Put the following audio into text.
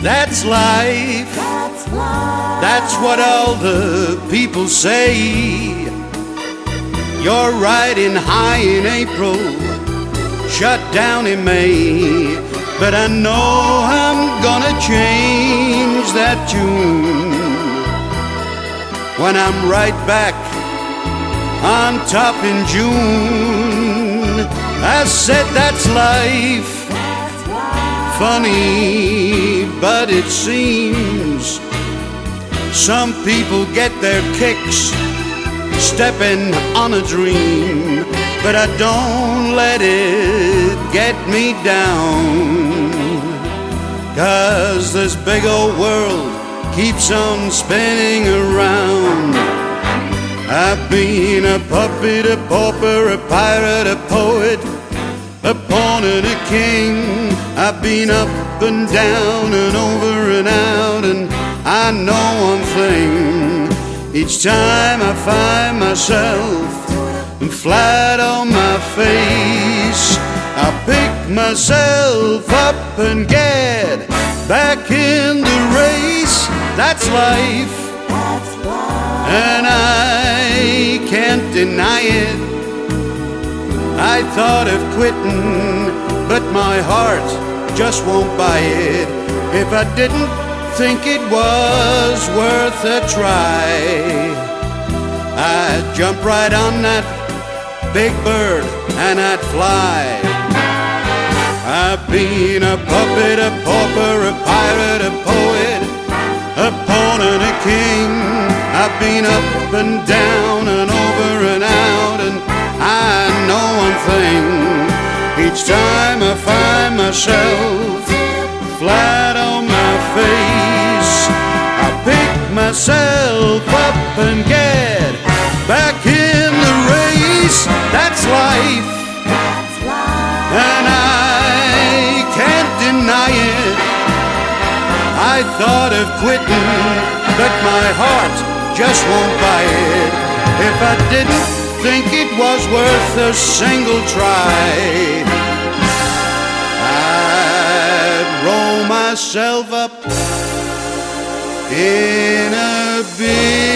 That's life. That's what all the people say. You're riding high in April, shut down in May. But I know I'm gonna change that tune when I'm right back on top in June. I said that's life. Funny, but it seems some people get their kicks stepping on a dream. But I don't let it get me down, 'cause this big old world keeps on spinning around. I've been a puppet, a pauper, a pirate, a poet, a pawn and a king. I've been up and down and over and out, and I know one thing. Each time I find myself flat on my face, I pick myself up and get back in the race. That's life, and I can't deny it. I thought of quitting, but my heart just won't buy it. If I didn't think it was worth a try, I'd jump right on that big bird and I'd fly. I've been a puppet, a pauper, a pirate, a poet, a pawn and a king. I've been up and down and over and out, and I know one thing. Each time I find myself flat on my face, I pick myself up and get back in the race. That's life, and I can't deny it. I thought of quitting, but my heart just won't buy it. If I didn't think it was worth a single try, I'd roll myself up in a big